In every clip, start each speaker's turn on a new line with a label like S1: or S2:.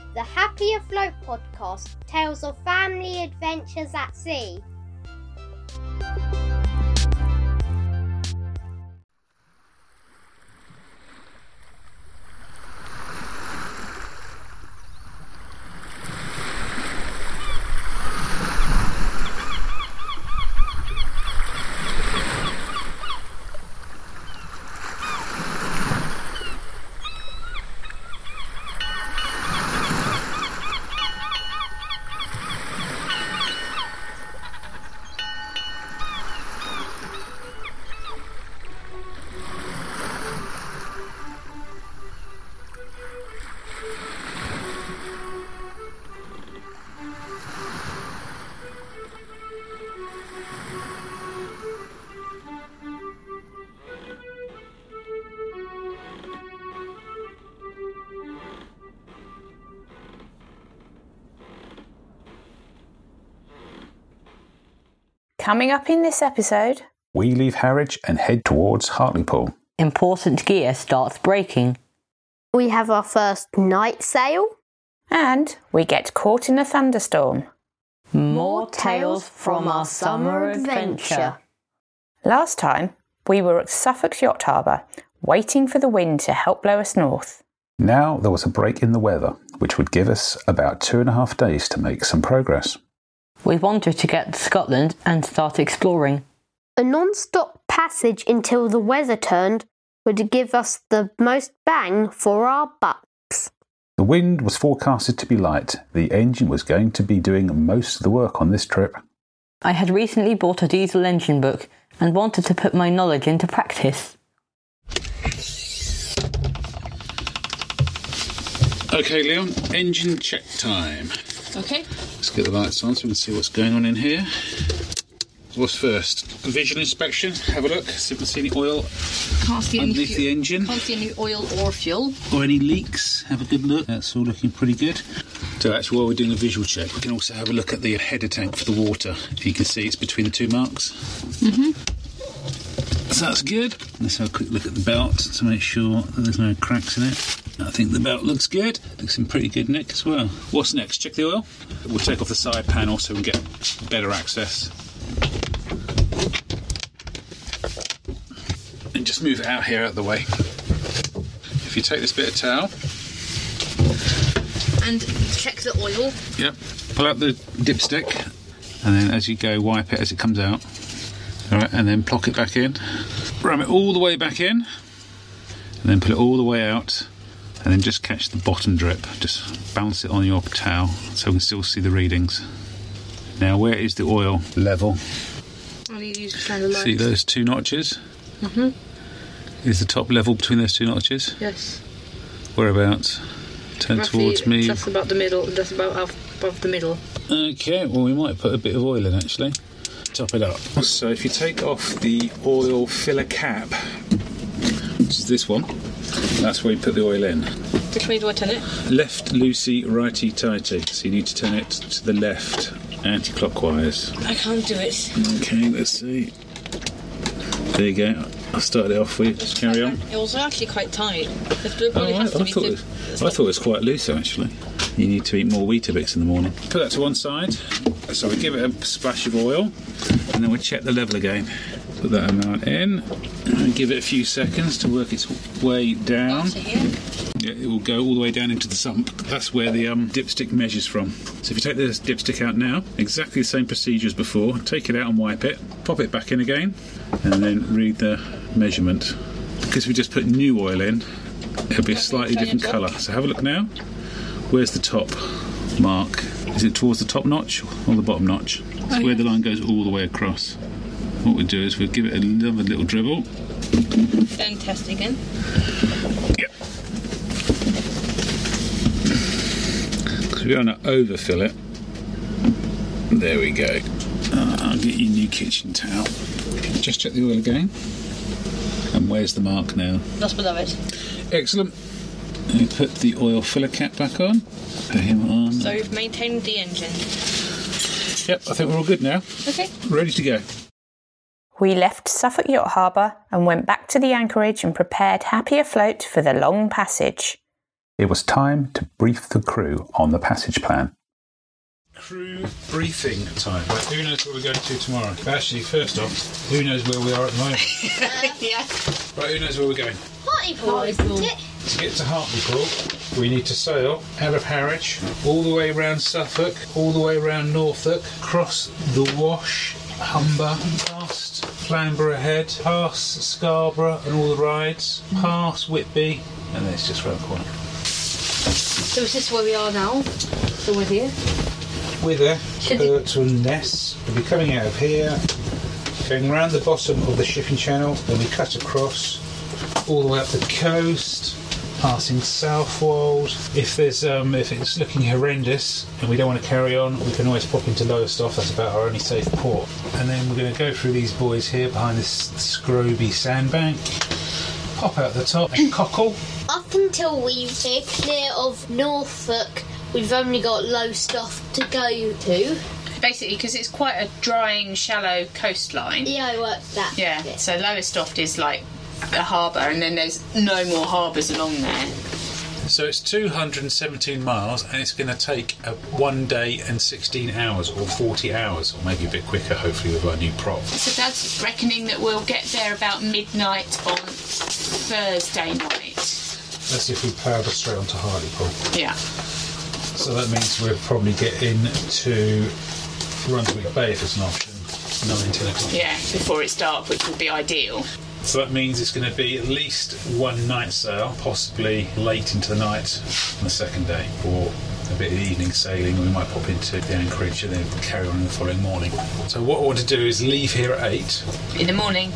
S1: the Happy Afloat podcast, tales of family adventures at sea.
S2: Coming up in this episode,
S3: we leave Harwich and head towards Hartlepool.
S4: Important gear starts breaking.
S1: We have our first night sail.
S2: and we get caught in a thunderstorm.
S4: More tales from our summer adventure.
S2: Last time, we were at Suffolk Yacht Harbour, waiting for the wind to help blow us north.
S3: Now there was a break in the weather, which would give us about 2.5 days to make some progress.
S4: We wanted to get to Scotland and start exploring.
S1: A non-stop passage until the weather turned would give us the most bang for our bucks.
S3: The wind was forecasted to be light. The engine was going to be doing most of the work on this trip.
S4: I had recently bought a diesel engine book and wanted to put my knowledge into practice.
S3: Okay, Leon, engine check time.
S4: Okay.
S3: Let's get the lights on so we can see what's going on in here. What's first? Visual inspection. Have a look. See if we can see any oil underneath the engine.
S4: Can't see any oil or fuel.
S3: Or any leaks. Have a good look. That's all looking pretty good. So actually, while we're doing the visual check, we can also have a look at the header tank for the water. If you can see, it's between the two marks. So that's good. Let's have a quick look at the belt to make sure that there's no cracks in it. I think the belt looks good. Looks in pretty good nick as well. What's next? Check the oil. We'll take off the side panel so we can get better access. And just move it out here out of the way. If you take this bit of towel
S4: And check the oil.
S3: Yep. Pull out the dipstick, and then as you go, wipe it as it comes out. All right, and then plock it back in. Ram it all the way back in, and then put it all the way out, and then just catch the bottom drip. Just bounce it on your towel so we can still see the readings. Now, where is the oil level? See those two notches? Is the top level between those two notches?
S4: Yes.
S3: Whereabouts? Turn towards me.
S4: Just about the middle. Just about above the middle.
S3: Okay, well, we might put a bit of oil in actually. Top it up. So if you take off the oil filler cap, which is this one, that's where you put the oil in.
S4: Which way do I turn it?
S3: Left loosey, righty tighty. So you need to turn it to the left, anti-clockwise.
S4: I can't do it.
S3: Okay, let's see. There you go. I'll start it off for you. Just carry on.
S4: It was actually quite tight.
S3: I thought it was quite loose actually. You need to eat more Weetabix in the morning. Put that to one side. So we give it a splash of oil, and then we check the level again. Put that amount in, and give it a few seconds to work its way down. Yeah, it will go all the way down into the sump. That's where the dipstick measures from. So if you take the dipstick out now, exactly the same procedure as before. Take it out and wipe it. Pop it back in again, and then read the measurement. Because we just put new oil in, it'll be a slightly different colour. So have a look now. Where's the top mark? Is it towards the top notch or the bottom notch? It's where the line goes all the way across. What we do is we give it another little dribble.
S4: Then test again.
S3: Yep. Because we don't want to overfill it. There we go. I'll get you a new kitchen towel. Just check the oil again. And where's the mark now?
S4: Just below it.
S3: Excellent. And put the oil filler cap back on. Put him on.
S4: So we've maintained the engine.
S3: Yep, I think we're all good now.
S4: Okay.
S3: Ready to go.
S2: We left Suffolk Yacht Harbour and went back to the anchorage and prepared Happy Afloat for the long passage.
S3: It was time to brief the crew on the passage plan. Crew briefing time. Right, who knows where we're going to tomorrow? Actually, first off, who knows where we are at the moment?
S2: Yeah.
S3: Right, who knows where we're going?
S1: Hartlepool, isn't it?
S3: To get to Hartlepool, we need to sail out of Harwich, all the way around Suffolk, all the way around Norfolk, cross the Wash, Humber, past Flamborough Head, past Scarborough and all the rides, past Whitby, and then it's just round the corner.
S1: So is this where we are now? So we're here?
S3: We're there, Burton Ness. We'll be coming out of here, going round the bottom of the shipping channel, then we cut across all the way up the coast, passing Southwold. If it's looking horrendous and we don't want to carry on, we can always pop into Lowestoft. That's about our only safe port. And then we're going to go through these boys here behind this Scroby sandbank, pop out the top and cockle.
S1: Up until we're clear of Norfolk, we've only got Lowestoft to go to.
S2: Basically, because it's quite a drying, shallow coastline.
S1: Yeah, I worked that.
S2: Yeah, so Lowestoft is like a harbour, and then there's no more harbours along there.
S3: So it's 217 miles, and it's going to take 1 day and 16 hours, or 40 hours, or maybe a bit quicker, hopefully, with our new prop.
S2: So Dad's reckoning that we'll get there about midnight on Thursday night.
S3: That's if we ploughed us straight onto Hartlepool.
S2: Yeah.
S3: So that means we'll probably get into Brunswick Bay if it's an option, 9-10 o'clock.
S2: Yeah, before it's dark, which would be ideal.
S3: So that means it's going to be at least one night sail, possibly late into the night on the second day, or a bit of evening sailing. We might pop into the anchorage and then carry on in the following morning. So what I want to do is leave here at 8
S2: In the morning.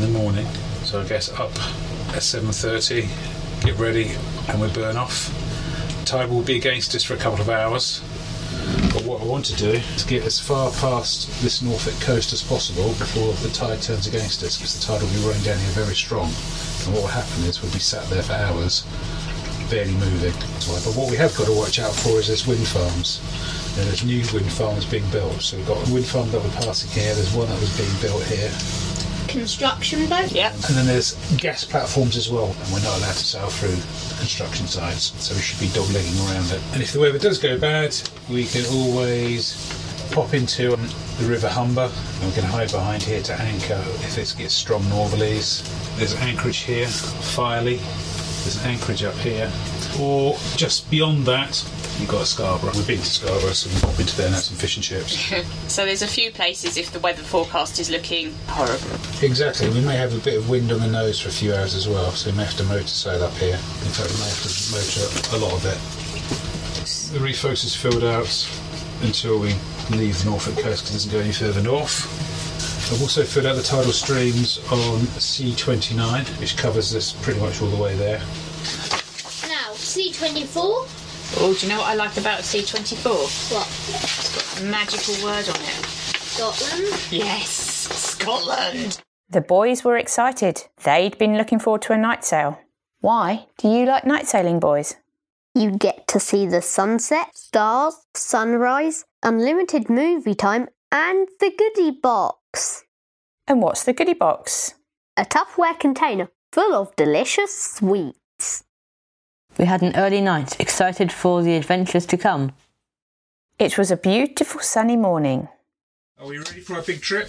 S3: So I guess up at 7:30, get ready, and we burn off. The tide will be against us for a couple of hours. But what I want to do is get as far past this Norfolk coast as possible before the tide turns against us, because the tide will be running down here very strong. And what will happen is we'll be sat there for hours, barely moving. But what we have got to watch out for is there's wind farms. And there's new wind farms being built. So we've got a wind farm that we're passing here, there's one that was being built here.
S1: Construction boat?
S2: Yeah.
S3: And then there's gas platforms as well, and we're not allowed to sail through the construction sites, so we should be dog-legging around it. And if the weather does go bad, we can always pop into the River Humber, and we can hide behind here to anchor if it gets strong northerlies. There's anchorage here, Firely, there's an anchorage up here, or just beyond that, you've got Scarborough. We've been to Scarborough, so we can pop into there and have some fish and chips.
S2: So there's a few places if the weather forecast is looking horrible.
S3: Exactly, we may have a bit of wind on the nose for a few hours as well, so we may have to motor sail up here. In fact, we may have to motor a lot of it. The reef focus is filled out until we leave the Norfolk coast, because it doesn't go any further north. I've also filled out the tidal streams on C29, which covers this pretty much all the way there.
S1: Now, C24.
S2: Oh, do you know what I like about C24?
S1: What?
S2: It's got a magical word on it.
S1: Scotland?
S2: Yes, Scotland.
S5: The boys were excited. They'd been looking forward to a night sail. Why do you like night sailing, boys?
S1: You get to see the sunset, stars, sunrise, unlimited movie time, and the goodie box.
S5: And what's the goodie box?
S1: A Tupperware container full of delicious sweets.
S4: We had an early night, excited for the adventures to come.
S5: It was a beautiful sunny morning.
S3: Are we ready for our big trip?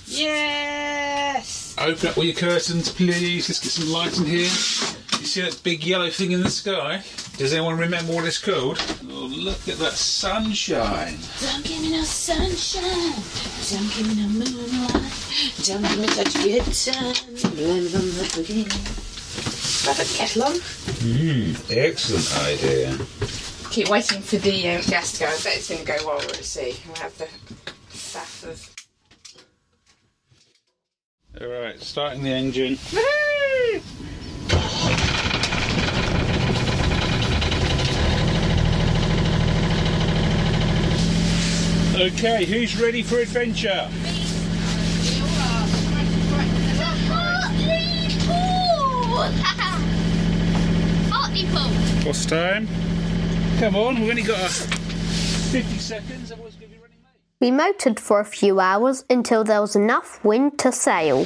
S2: Yes!
S3: Open up all your curtains, please. Let's get some light in here. You see that big yellow thing in the sky? Does anyone remember what it's called? Oh, look at that sunshine.
S2: Don't give me no sunshine. Don't give me no moonlight. Don't give me such good time. Blame it on the beginning. Have a kettle on.
S3: Excellent idea.
S2: Keep waiting for the gas to go. I bet it's going to go while we're at sea. We'll have the faff of...
S3: Alright, starting the engine.
S2: Woohoo!
S3: Okay, who's ready for adventure?
S1: Hartlepool!
S3: What's time? Come on, we've only got 50 seconds, otherwise we're going to be running late.
S1: We motored for a few hours until there was enough wind to sail.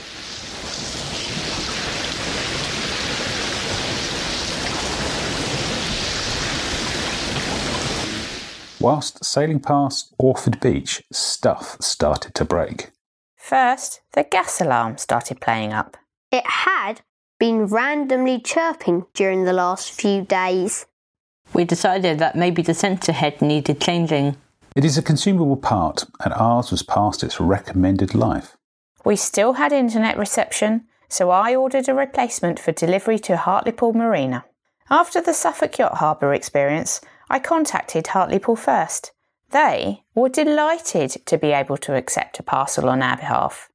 S3: Whilst sailing past Orford Beach, stuff started to break.
S5: First, the gas alarm started playing up.
S1: It had been randomly chirping during the last few days.
S4: We decided that maybe the sensor head needed changing.
S3: It is a consumable part, and ours was past its recommended life.
S5: We still had internet reception, so I ordered a replacement for delivery to Hartlepool Marina. After the Suffolk Yacht Harbour experience, I contacted Hartlepool first. They were delighted to be able to accept a parcel on our behalf.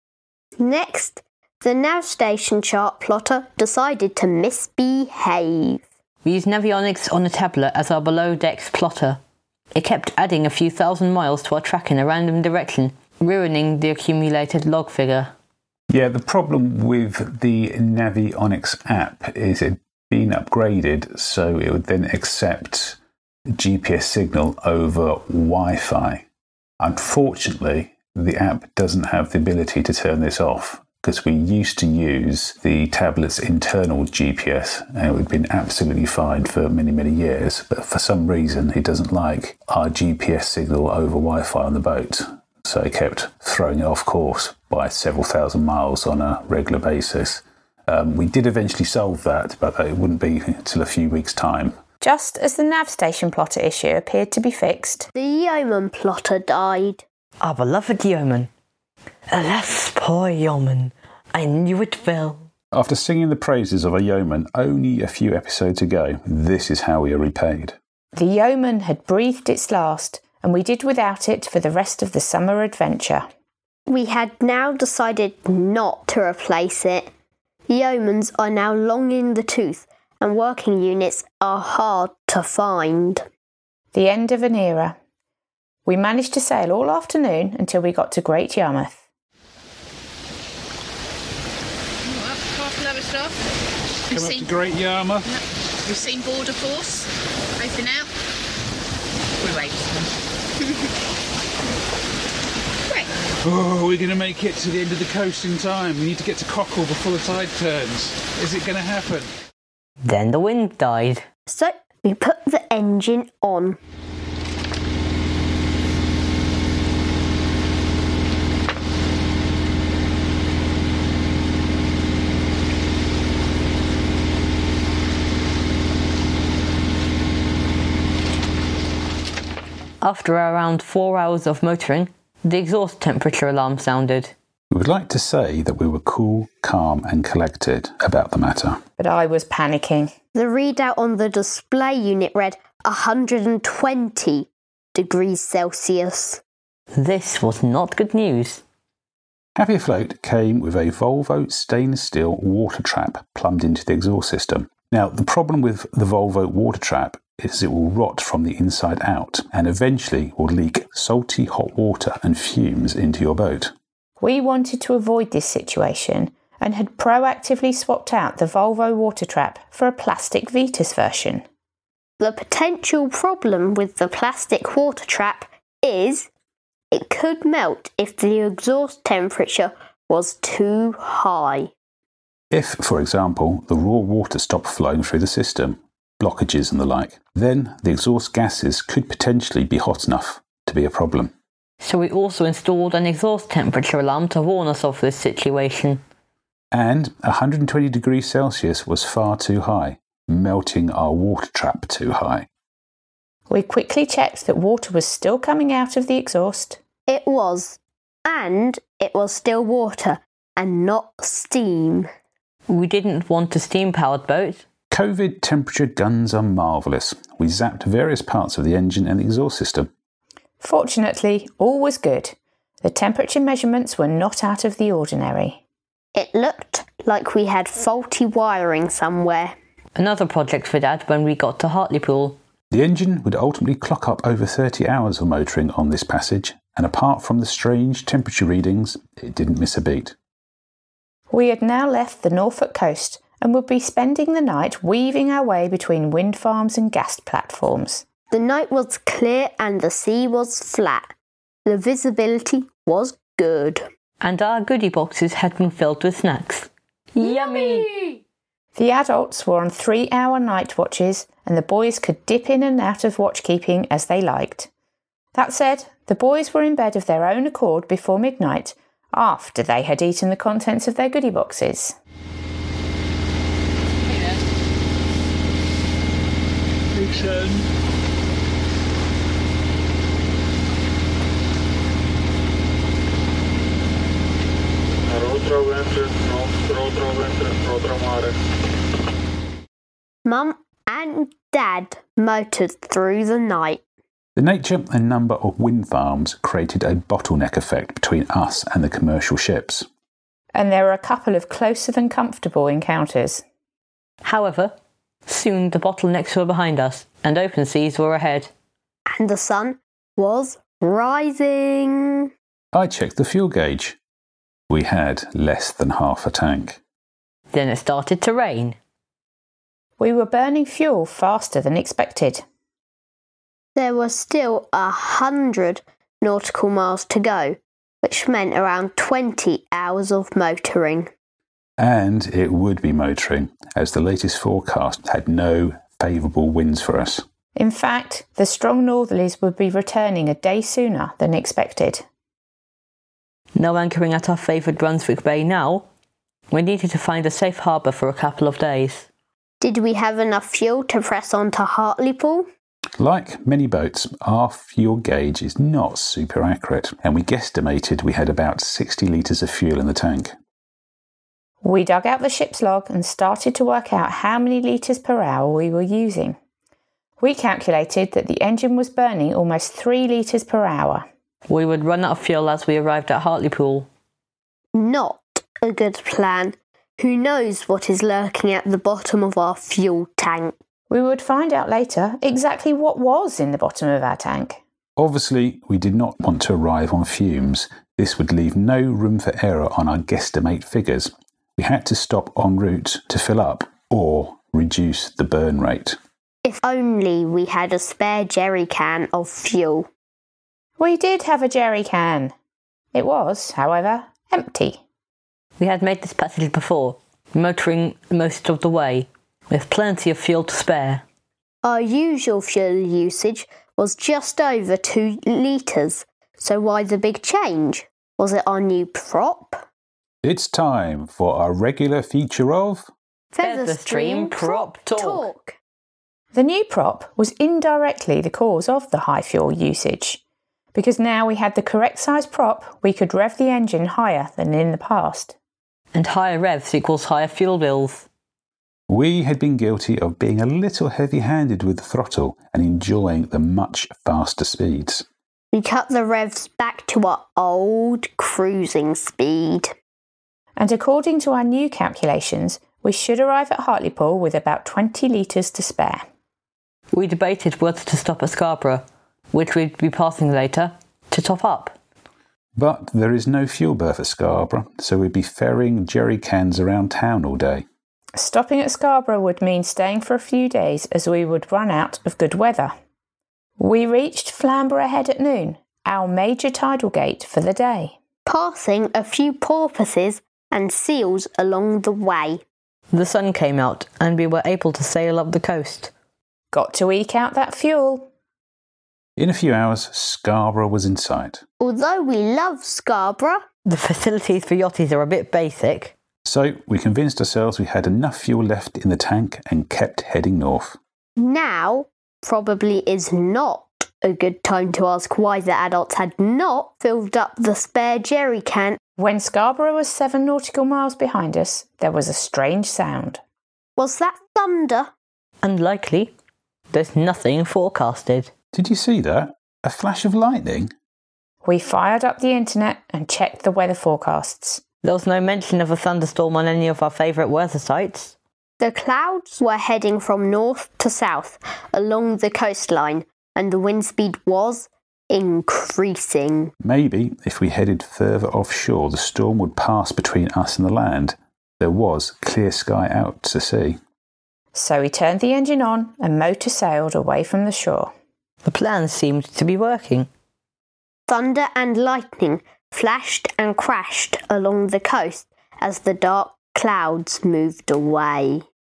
S1: Next, the nav station chart plotter decided to misbehave.
S4: We used Navionics on a tablet as our below-decks plotter. It kept adding a few thousand miles to our track in a random direction, ruining the accumulated log figure.
S3: Yeah, the problem with the Navionics app is it been upgraded so it would then accept GPS signal over Wi-Fi. Unfortunately, the app doesn't have the ability to turn this off, because we used to use the tablet's internal GPS and it would have been absolutely fine for many, many years. But for some reason, it doesn't like our GPS signal over Wi-Fi on the boat. So it kept throwing it off course by several thousand miles on a regular basis. We did eventually solve that, but it wouldn't be until a few weeks' time.
S5: Just as the nav station plotter issue appeared to be fixed,
S1: The Yeoman plotter died.
S4: Our beloved Yeoman. Alas, poor Yeoman. I knew it well.
S3: After singing the praises of a yeoman only a few episodes ago, this is how we are repaid.
S5: the Yeoman had breathed its last, and we did without it for the rest of the summer adventure.
S1: We had now decided not to replace it. Yeomans are now long in the tooth, and working units are hard to find.
S5: The end of an era. We managed to sail all afternoon until we got to Great Yarmouth.
S2: Half lower stuff.
S3: Come up to Great Yarmouth.
S2: We've seen Border Force. They've been out. We wait. Great.
S3: Oh, we're going to make it to the end of the coast in time. We need to get to Cockle before the tide turns. Is it going to happen?
S4: Then the wind died.
S1: So we put the engine on.
S4: After around 4 hours of motoring, the exhaust temperature alarm sounded.
S3: We would like to say that we were cool, calm and collected about the matter.
S5: But I was panicking.
S1: The readout on the display unit read 120 degrees Celsius.
S4: This was not good news.
S3: Happy Afloat came with a Volvo stainless steel water trap plumbed into the exhaust system. Now, the problem with the Volvo water trap is it will rot from the inside out and eventually will leak salty hot water and fumes into your boat.
S5: We wanted to avoid this situation and had proactively swapped out the Volvo water trap for a plastic Vitus version.
S1: The potential problem with the plastic water trap is it could melt if the exhaust temperature was too high.
S3: If, for example, the raw water stopped flowing through the system, blockages and the like, then the exhaust gases could potentially be hot enough to be a problem.
S4: So we also installed an exhaust temperature alarm to warn us of this situation.
S3: And 120 degrees Celsius was far too high, melting our water trap too high.
S5: We quickly checked that water was still coming out of the exhaust.
S1: It was. And it was still water and not steam.
S4: We didn't want a steam-powered boat.
S3: COVID temperature guns are marvellous. We zapped various parts of the engine and the exhaust system.
S5: Fortunately, all was good. The temperature measurements were not out of the ordinary.
S1: It looked like we had faulty wiring somewhere.
S4: Another project for Dad when we got to Hartlepool.
S3: The engine would ultimately clock up over 30 hours of motoring on this passage, and apart from the strange temperature readings, it didn't miss a beat.
S5: We had now left the Norfolk coast and would be spending the night weaving our way between wind farms and gas platforms.
S1: The night was clear and the sea was flat. The visibility was good.
S4: And our goodie boxes had been filled with snacks. Yummy!
S5: The adults were on 3-hour night watches and the boys could dip in and out of watchkeeping as they liked. That said, the boys were in bed of their own accord before midnight, after they had eaten the contents of their goodie boxes.
S3: Big son.
S1: Mum and Dad motored through the night.
S3: The nature and number of wind farms created a bottleneck effect between us and the commercial ships.
S5: And there were a couple of closer than comfortable encounters.
S4: However, soon the bottlenecks were behind us and open seas were ahead.
S1: And the sun was rising.
S3: I checked the fuel gauge. We had less than half a tank.
S4: Then it started to rain.
S5: We were burning fuel faster than expected.
S1: There were still 100 nautical miles to go, which meant around 20 hours of motoring.
S3: And it would be motoring, as the latest forecast had no favourable winds for us.
S5: In fact, the strong northerlies would be returning a day sooner than expected.
S4: No anchoring at our favoured Brunswick Bay now. We needed to find a safe harbour for a couple of days.
S1: Did we have enough fuel to press on to Hartlepool?
S3: Like many boats, our fuel gauge is not super accurate, and we guesstimated we had about 60 litres of fuel in the tank.
S5: We dug out the ship's log and started to work out how many litres per hour we were using. We calculated that the engine was burning almost 3 litres per hour.
S4: We would run out of fuel as we arrived at Hartlepool.
S1: Not a good plan. Who knows what is lurking at the bottom of our fuel tank?
S5: We would find out later exactly what was in the bottom of our tank.
S3: Obviously, we did not want to arrive on fumes. This would leave no room for error on our guesstimate figures. We had to stop en route to fill up or reduce the burn rate.
S1: If only we had a spare jerry can of fuel.
S5: We did have a jerry can. It was, however, empty.
S4: We had made this passage before, motoring most of the way, with plenty of fuel to spare.
S1: Our usual fuel usage was just over 2 litres, so why the big change? Was it our new prop?
S3: It's time for our regular feature of
S4: Featherstream Prop Talk.
S5: The new prop was indirectly the cause of the high fuel usage. Because now we had the correct size prop, we could rev the engine higher than in the past.
S4: And higher revs equals higher fuel bills.
S3: We had been guilty of being a little heavy-handed with the throttle and enjoying the much faster speeds.
S1: We cut the revs back to our old cruising speed.
S5: And according to our new calculations, we should arrive at Hartlepool with about 20 litres to spare.
S4: We debated whether to stop at Scarborough, which we'd be passing later, to top up.
S3: But there is no fuel berth at Scarborough, so we'd be ferrying jerry cans around town all day.
S5: Stopping at Scarborough would mean staying for a few days as we would run out of good weather. We reached Flamborough Head at noon, our major tidal gate for the day.
S1: Passing a few porpoises and seals along the way.
S4: The sun came out and we were able to sail up the coast.
S5: Got to eke out that fuel.
S3: In a few hours, Scarborough was in sight.
S1: Although we love Scarborough,
S4: The facilities for yachties are a bit basic.
S3: So we convinced ourselves we had enough fuel left in the tank and kept heading north.
S1: now probably is not a good time to ask why the adults had not filled up the spare jerry can.
S5: When Scarborough was 7 nautical miles behind us, there was a strange sound.
S1: Was that thunder?
S4: Unlikely. There's nothing forecasted.
S3: Did you see that? A flash of lightning?
S5: We fired up the internet and checked the weather forecasts.
S4: There was no mention of a thunderstorm on any of our favourite weather sites.
S1: The clouds were heading from north to south along the coastline, and the wind speed was increasing.
S3: Maybe if we headed further offshore, the storm would pass between us and the land. There was clear sky out to sea.
S5: So we turned the engine on and motor sailed away from the shore.
S4: The plan seemed to be working.
S1: Thunder and lightning flashed and crashed along the coast as the dark clouds moved away.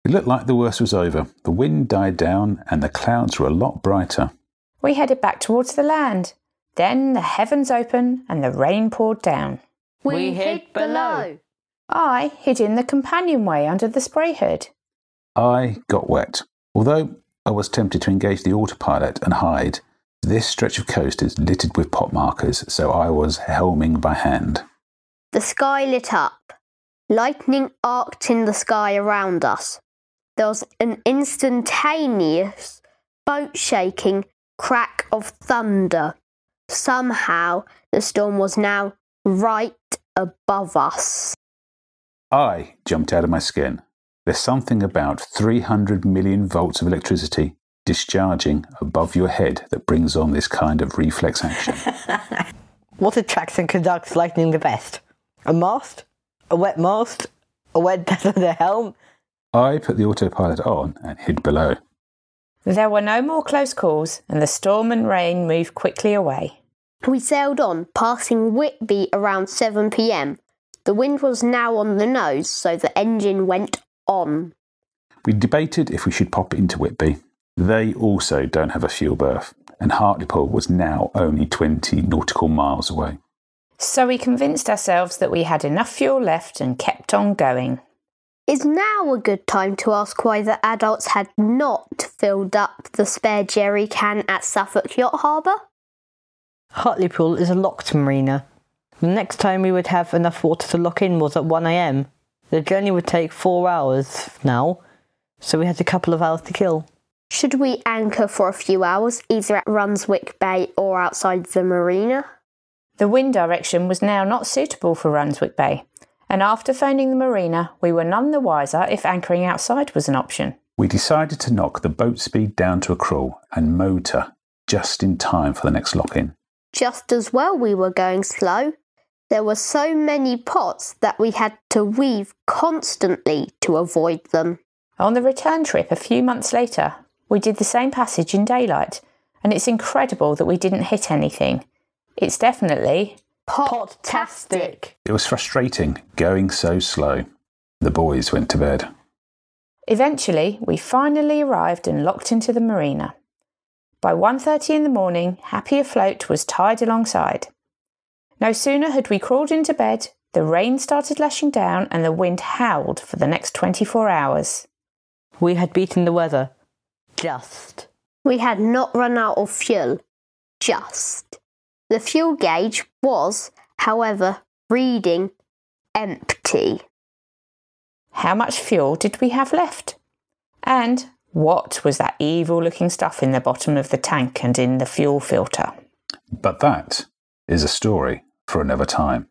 S3: It looked like the worst was over. The wind died down and the clouds were a lot brighter.
S5: We headed back towards the land. Then the heavens opened and the rain poured down.
S1: We hid below.
S5: I hid in the companionway under the spray hood.
S3: I got wet. Although I was tempted to engage the autopilot and hide, this stretch of coast is littered with pot markers, so I was helming by hand.
S1: The sky lit up. Lightning arced in the sky around us. There was an instantaneous boat-shaking crack of thunder. Somehow, the storm was now right above us.
S3: I jumped out of my skin. There's something about 300 million volts of electricity discharging above your head that brings on this kind of reflex action.
S4: What attracts and conducts lightning the best? A mast? A wet mast? A wet death of the helm?
S3: I put the autopilot on and hid below.
S5: There were no more close calls, and the storm and rain moved quickly away.
S1: We sailed on, passing Whitby around 7 p.m. The wind was now on the nose, so the engine went on.
S3: We debated if we should pop into Whitby. They also don't have a fuel berth, and Hartlepool was now only 20 nautical miles away.
S5: So we convinced ourselves that we had enough fuel left and kept on going.
S1: Is now a good time to ask why the adults had not filled up the spare jerry can at Suffolk Yacht Harbour?
S4: Hartlepool is a locked marina. The next time we would have enough water to lock in was at 1 a.m. The journey would take 4 hours now, so we had a couple of hours to kill.
S1: Should we anchor for a few hours, either at Runswick Bay or outside the marina?
S5: The wind direction was now not suitable for Runswick Bay, and after phoning the marina, we were none the wiser if anchoring outside was an option.
S3: We decided to knock the boat speed down to a crawl and motor just in time for the next lock-in.
S1: Just as well we were going slow. There were so many pots that we had to weave constantly to avoid them.
S5: On the return trip a few months later, we did the same passage in daylight, and it's incredible that we didn't hit anything. It's definitely
S1: Pot-tastic.
S3: It was frustrating going so slow. The boys went to bed.
S5: Eventually, we finally arrived and locked into the marina. By 1:30 in the morning, Happy Afloat was tied alongside. No sooner had we crawled into bed, the rain started lashing down and the wind howled for the next 24 hours.
S4: We had beaten the weather. Just.
S1: We had not run out of fuel. Just. The fuel gauge was, however, reading empty.
S5: How much fuel did we have left? And what was that evil-looking stuff in the bottom of the tank and in the fuel filter?
S3: But that is a story for another time.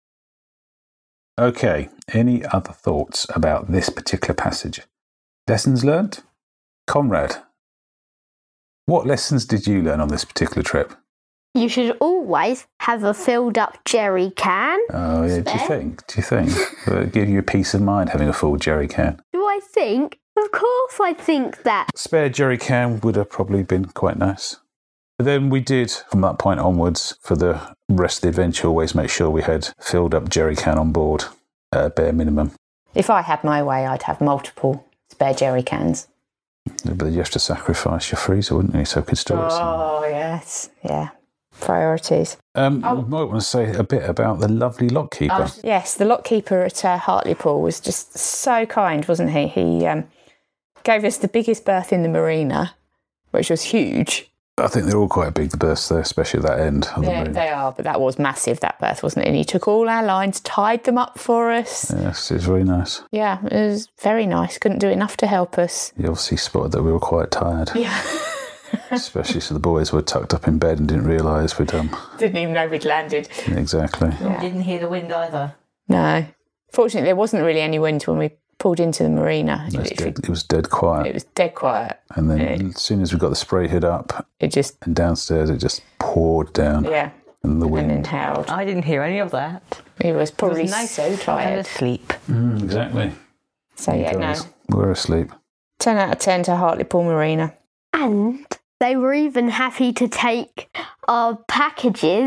S3: Okay, any other thoughts about this particular passage? Lessons learnt? Conrad, what lessons did you learn on this particular trip?
S1: You should always have a filled up jerry can.
S3: Oh, yeah, do you think? Will it give you peace of mind having a full jerry can?
S1: Do I think? Of course I think that.
S3: Spare jerry can would have probably been quite nice. But then we did, from that point onwards, for the rest of the adventure, always make sure we had filled up jerry can on board at a bare minimum.
S5: If I had my way, I'd have multiple spare jerry cans.
S3: But you have to sacrifice your freezer, wouldn't you, so it could store it somewhere.
S5: Oh, yes. Yeah. Priorities.
S3: You might want to say a bit about the lovely lock keeper.
S5: Yes, the lock keeper at Hartlepool was just so kind, wasn't he? He gave us the biggest berth in the marina, which was huge.
S3: I think they're all quite big, the berths there, especially at that end of the
S5: Yeah,
S3: marina.
S5: they are, but that was massive, that berth, wasn't it? And he took all our lines, tied them up for us.
S3: Yes, it's very nice.
S5: Yeah, it was very nice. Couldn't do enough to help us.
S3: You obviously spotted that we were quite tired.
S5: Yeah.
S3: Especially so the boys were tucked up in bed and didn't realise we'd
S5: Didn't even know we'd landed.
S3: Exactly.
S5: Yeah.
S4: Didn't hear the wind either.
S5: No. Fortunately, there wasn't really any wind when we pulled into the marina.
S3: It was dead quiet.
S5: It was dead quiet.
S3: And then as soon as we got the spray hood up
S5: It just,
S3: and downstairs, it just poured down.
S5: yeah.
S3: And the
S5: And then
S3: wind.
S5: howled.
S4: I didn't hear any of that.
S5: He was probably
S4: It was nice
S5: so
S4: and
S5: tired.
S4: asleep.
S3: Exactly.
S5: So yeah, no.
S3: Guys, we're asleep.
S5: 10 out of 10 to Hartlepool Marina.
S1: And they were even happy to take our packages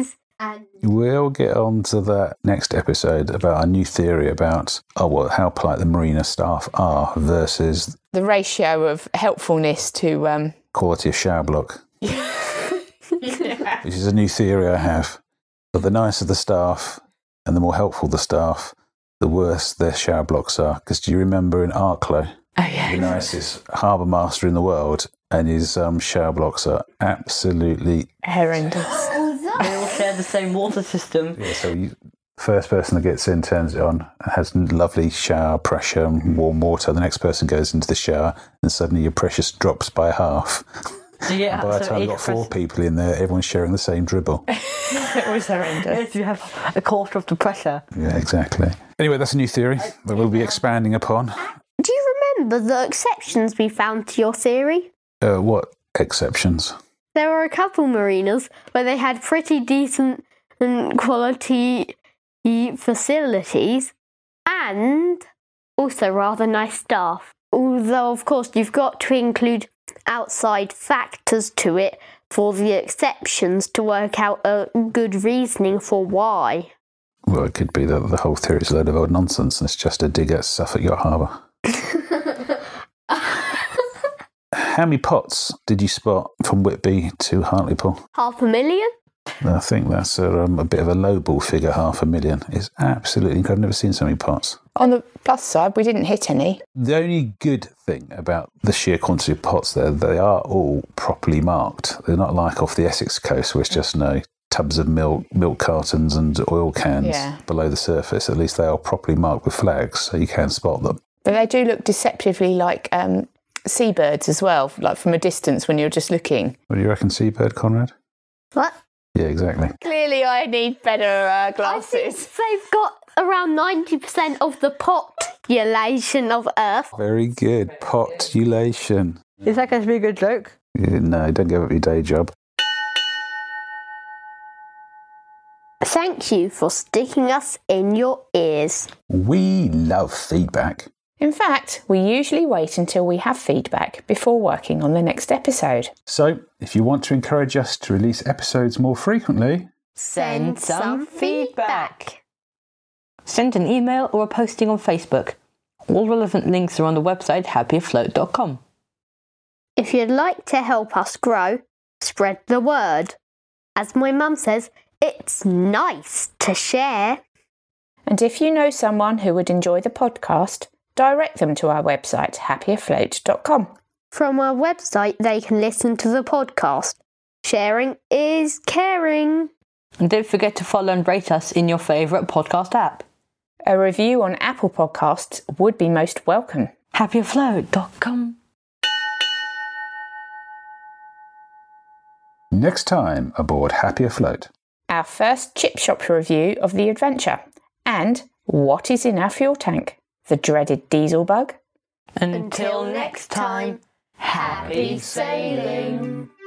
S1: And
S3: We'll get on to that next episode about our new theory about how polite the marina staff are versus
S5: The ratio of helpfulness to
S3: quality of shower block, which is a new theory I have. But the nicer the staff and the more helpful the staff, the worse their shower blocks are. Because do you remember in Arklow, the nicest harbour master in the world, and his shower blocks are absolutely
S5: horrendous.
S4: They all share the same water system.
S3: Yeah, so first person that gets in turns it on and has lovely shower pressure and warm water. The next person goes into the shower and suddenly your pressure drops by half.
S4: Yeah,
S3: By the time you've got 4 people in there, everyone's sharing the same dribble.
S5: It was horrendous.
S4: You have a quarter of the pressure.
S3: Yeah, exactly. Anyway, that's a new theory that we'll be expanding upon.
S1: do you remember the exceptions we found to your theory?
S3: What exceptions?
S1: There were a couple marinas where they had pretty decent quality facilities and also rather nice staff. Although, of course, you've got to include outside factors to it for the exceptions to work out a good reasoning for why.
S3: Well, it could be that the whole theory is a load of old nonsense and it's just a dig at Suffolk Yacht Harbour. How many pots did you spot from Whitby to Hartlepool?
S1: 500,000?
S3: I think that's a bit of a lowball figure, 500,000. It's absolutely incredible. I've never seen so many pots.
S5: On the plus side, we didn't hit any.
S3: The only good thing about the sheer quantity of pots there, they are all properly marked. They're not like off the Essex coast where it's just tubs of milk cartons and oil cans below the surface. At least they are properly marked with flags, so you can spot them.
S5: But they do look deceptively like seabirds as well, like from a distance when you're just looking.
S3: What do you reckon, seabird, Conrad?
S1: What?
S3: Yeah, exactly.
S5: Clearly I need better
S1: I
S5: glasses.
S1: think they've got around 90% of the population of Earth.
S3: Very good. Potulation.
S4: Is that going to be a good joke?
S3: Yeah, no, don't give up your day job.
S1: Thank you for sticking us in your ears.
S3: We love feedback.
S5: In fact, we usually wait until we have feedback before working on the next episode.
S3: So, if you want to encourage us to release episodes more frequently,
S1: Send some feedback.
S4: Send an email or a posting on Facebook. All relevant links are on the website happyafloat.com.
S1: If you'd like to help us grow, spread the word. As my mum says, it's nice to share.
S5: And if you know someone who would enjoy the podcast, direct them to our website, happyafloat.com.
S1: From our website, they can listen to the podcast. Sharing is caring.
S4: And don't forget to follow and rate us in your favourite podcast app.
S5: A review on Apple Podcasts would be most welcome.
S4: happyafloat.com.
S3: next time aboard Happy Afloat.
S5: Our first chip shop review of the adventure. And what is in our fuel tank? The dreaded diesel bug?
S4: Until next time, happy sailing.